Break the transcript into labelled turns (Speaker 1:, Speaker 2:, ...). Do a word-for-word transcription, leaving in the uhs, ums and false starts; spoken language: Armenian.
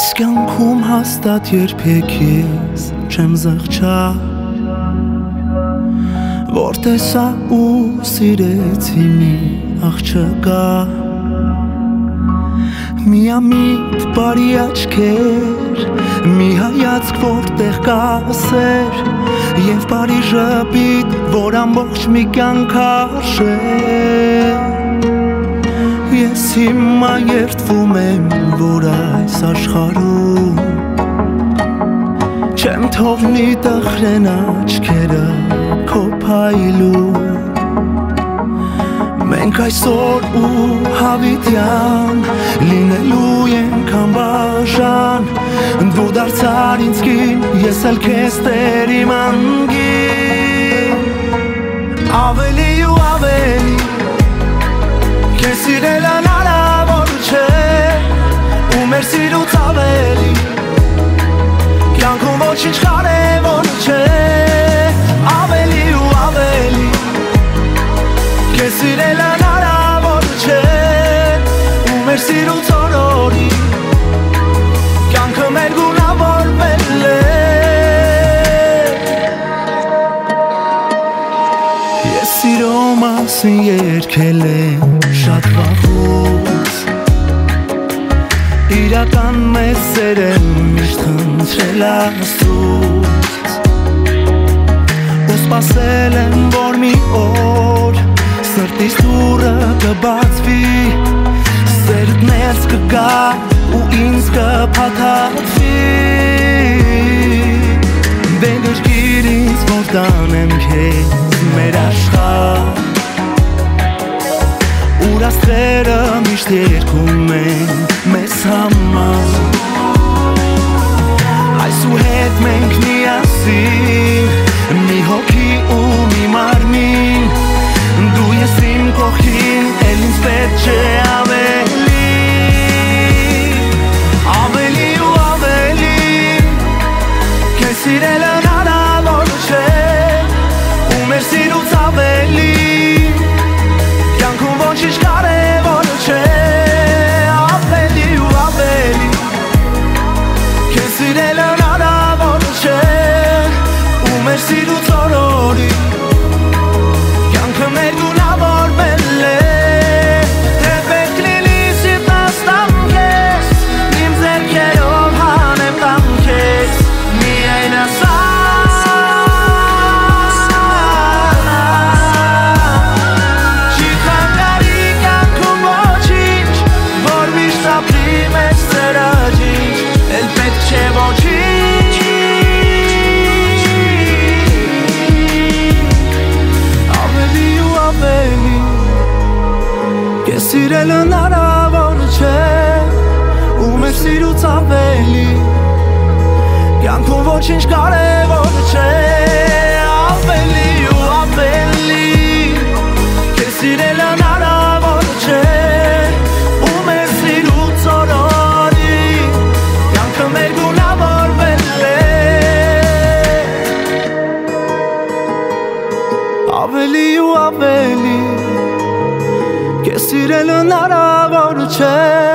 Speaker 1: Այս կյանքում հաստատ երբեք ես չեմ զղջա, որ տեսա ու սիրեցի մի աղջկա, միամիտ բարի աչքեր, մի հայացք որտեղ կա սեր, և բարի ժպիտ, որ ամբողջ մի կյանք արժե։ Ես հիմա երդվում եմ, որ այս աշխարհում չեմ թողնի տխրեն աչքերը քո փայլում։ Մենք այսօր ու հավիտյան լինելու ենք անբաժան, դու դարձար ինձ կին, ես էլ քեզ տեր իմ անգին։ Ավելի ու ավելի քեզ սիրել հնարավոր չէ, ու մեր սիրուց ավելի կյանքում ոչինչ կարևոր չէ։ Ավելի ու ավելի քեզ սիրել հնարավոր չէ, ու մեր սիրուց օրորի կյանքը մեր գունավորվել է։ Ես սիրո մասին երգել եմ շատ վաղուց, իրական մեծ սեր եմ միշտ խնդրել Աստծուց, ու սպասել եմ, որ մի օր սրտիս դուռը կբացվի, սերդ ներս կգա ու ինձ կփաթաթվի, դե գրկիր ինձ, որ տանեմ քեզ մեր աշխարհ, ուր աստղերը միշտ երգում են մեզ համար, այսու հետ մենք միասին, մի հոգի ու մի մարմին, դու ես իմ կողքին, էլ ինձ պետք չէ ավելի, ավելի ու ավելի քեզ սիրել հնարավոր չէ, ու մեր սիրուց ավելի կյանքում ոչինչ կարևոր չէ։ Ավելի ու ավելի քեզ սիրել հնարավոր չէ, ու մեր սիրուց օրորի կյանքը մեր գունավորվել է։ Թե պետք լինի սիրտաստամ քեզ, իմ ձեռքերով հանեմ տամ քեզ, միայն ասա սիրել հնարավոր չէ, ու մեր սիրուց ավելի կյանքում ոչինչ կարևոր չէ։ Ավելի ու ավելի քեզ սիրել հնարավոր չէ, ու մեր սիրուց օրորի կյանքը մեր գունավորվել է։ Ավելի ու ավելի քեզ սիրել հնարավոր չէ,